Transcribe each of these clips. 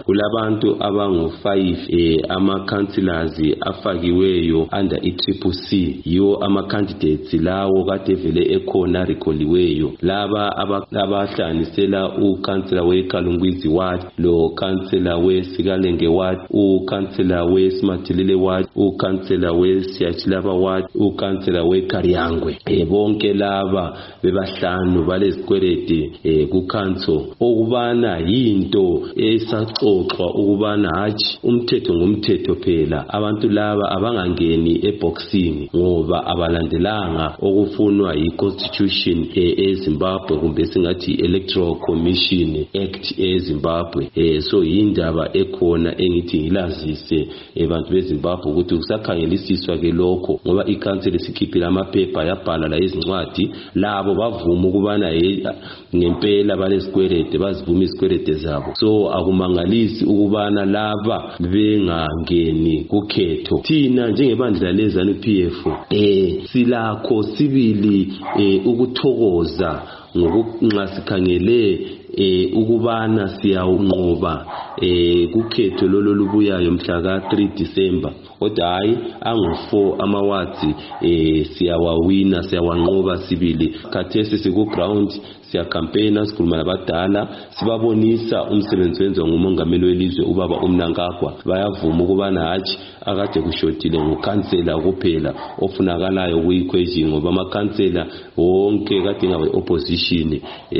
kulabantu abangu-5 ama-councillors afakiweyo under i-CCC yiwo ama-candidates lawo kade vele ekhona recalliweyo laba abahlanganisela ukansela weKalungwizi ward lo kansela weSikalenge ward ukansela weSimathilile ward ukansela weSiyachilaba ward ukansela weKariyangwe bonke laba bebahlanu balezikwelede kukanso okubana yinto esaxoxwa ukubana hathi umthetho ngumthetho phela abantu laba abangangeni eboxing ngoba abalandelanga okufunwa yi-constitution eZimbabwe kumbe singathi Electoral Commission Act eZimbabwe so yindaba ekhona engithi ngilazise abantu beZimbabwe ukuthi kusakhangelisiswa ke lokho ngoba ikhansela sikhiphile amaphepha yabhala la izincwadi labo bavuma ukubana ngempela balesikwelede bazivuma isikwelede zabo so akumangalisi ukubana laba bengangeni kukhetho thina njengebandla leZANU-PF silakho sibili ukuthokoza ngokunxa sikhangele ukubana siyawunqoba kukhetho lolo lubuyayo mhla ka-3 December kodwa hayi angu-4 amawards siyawawina siyawanqoba sibili khathesi siku-ground siyacampaigna sikhuluma nabadala sibabonisa umsebenzi wenziwa ngumongameli welizwe ubaba uMnangagwa bayavuma ukubana hathi akade kushotile ngukansela kuphela ofunakalayo kuyi-equation ngoba amakhansela wonke kade ngabe-opposition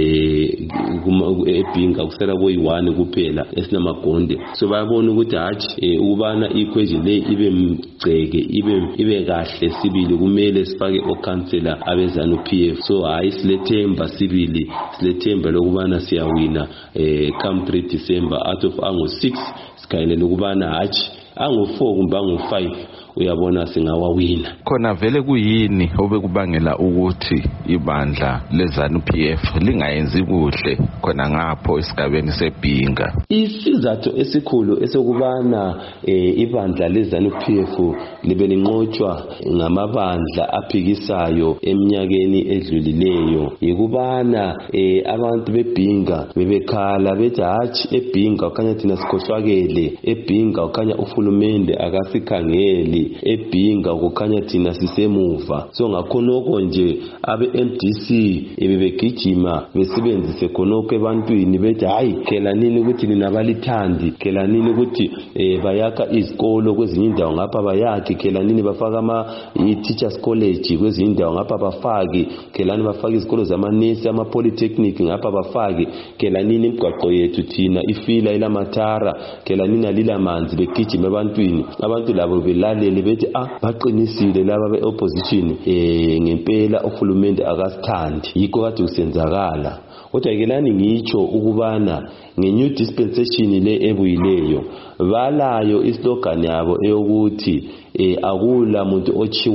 eBhinga kusela kuyi-1 kuphela esinamagonde so bayabona ukuthi hathi ukubana i-equation le ibe mgceke ibe kahle sibili kumele sifake okhansela abeZANU-PF so hayi silethemba sibili silethemba lokubana siyawina come 3 December out of angu-6 sikhayelele ukubana hathi angu-4 kumbe angu-5 uyabona singawawina khona vele kuyini obekubangela ukuthi ibandla leZANU-PF lingayenzi kuhle khona ngapho esigabeni seBhinga isizathu esikhulu esokubana ibandla leZANU-PF libe linqotshwa ngamabandla aphikisayo eminyakeni edlulileyo yikubana abantu beBhinga bebekhala bethi hathi eBhinga ukhanya thina sikhohlwakele eBhinga ukhanya uhulumende akasikhangeli eBhinga kukhanya thina sisemuva so ngakhonoko nje abe-MDC bebegijima besebenzise khonoko ebantwini bethi hayi khelanini ukuthi ninabalithandi khelanini ukuthi bayakha izikolo kwezinye indawo ngapha bayakhe khelanini bafaka i-teachers college kwezinye indawo ngapha bafaki khelani bafaka izikolo zamanesi ama-polytechnic ngapha bafaki khelanini imigwaqo yethu thina ifila ilamatara khelanini alilamanzi begijima ebantwini abantu labo belalele bethi baqinisile laba be-opposition ngempela uhulumende akasithandi yikho kade kusenzakala kodwa ke lani ngitsho ukubana nge-new dispensation le ebuyileyo balayo islogan yabo eyokuthi akula muntu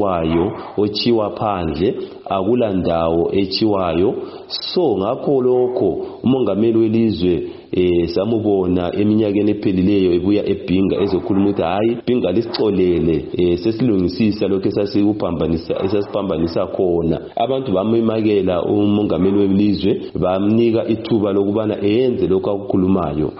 ochiwa phandle akula ndawo echiwayo so ngakho lokho umongameli welizwe samubona eminyakeni ephelileyo ebuya eBhinga ezokhuluma ukuthi hayi Bhinga lisixolele sesilungisisa lokho esasiphambanisa khona abantu bamemakela umongameli welizwe bamnika ithuba lokubana eyenze lokho akukhulumayo